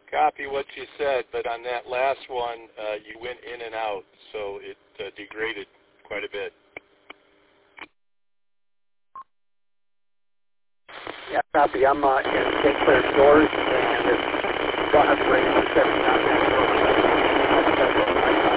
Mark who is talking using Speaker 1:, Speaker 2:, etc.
Speaker 1: copy what you said, but on that last one, you went in and out, so it degraded quite a bit.
Speaker 2: Yeah, copy. I'm in St. Clair Stores, and it's got a great reception on that.